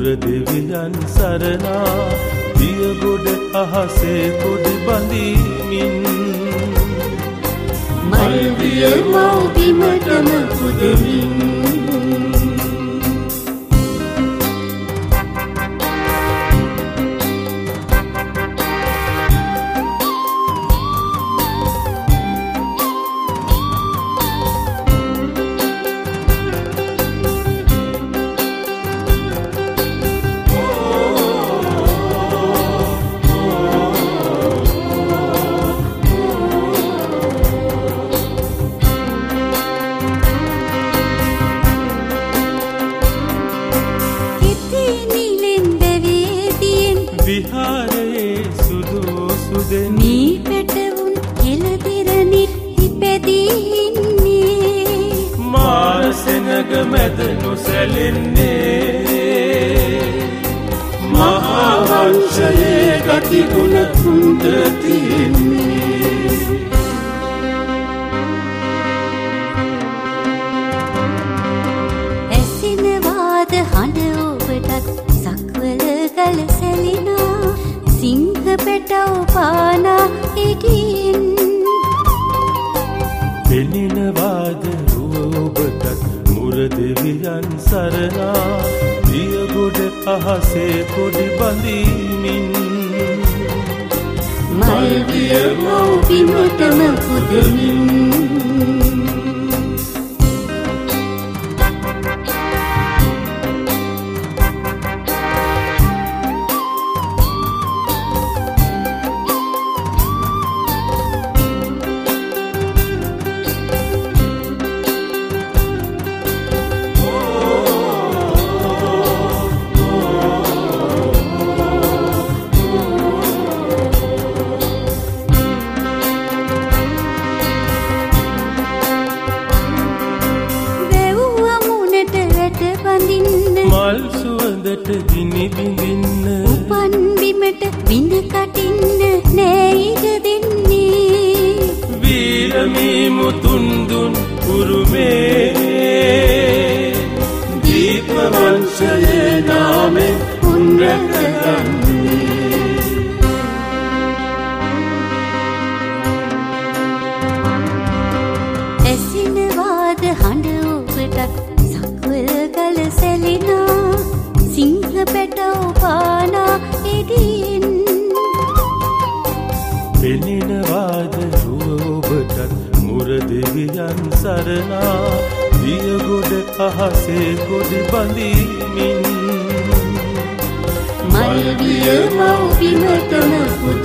දෙවියන් සරණා දිය ගොඩ අහසේ කොඩි බඳිමින් මල් විය මව් බිමටම පුදමින් විහාරයේ සුදු සුදෙන් මී පැටවුන් කෙළදිරනි ඉපැදී ඉන්නේ මාර සෙනග මැද නොසැලෙන්නේ මහා වංශයේ ගතිගුණ තුන්ද තියෙන්නේ ඇසිනවාද හඬ ඔබටත් සක්වල ගල සැලිනා සිංහ පැටව පානා හිටින් පෙනෙනවාද ඔබටත් මුර දෙවියන් සරණා දිය ගොඩ අහසේ කොඩි බඳිමින් මල් විය මව් බිමටම පුදමින් මල් සුවඳට ගිනි බිඳින්න උපන් බිමට බිඳ කටින්න නෑ ඉඩ දෙන්නේ වීරමී මුතුන් දුන් උරුමේ දීප වංශයේ නාමෙ උන්රකගන්නේ ඇසිනවාද හඬ ඔබටත් සක්වල ගල සැලිනා සිංහ පැටව පානා එදින් පෙනෙනවාද ඔබටත් මුර දෙවියන් සරණා දිය ගොඩ අහසේ කොඩි බඳිමින් මල් විය මව් බිමටම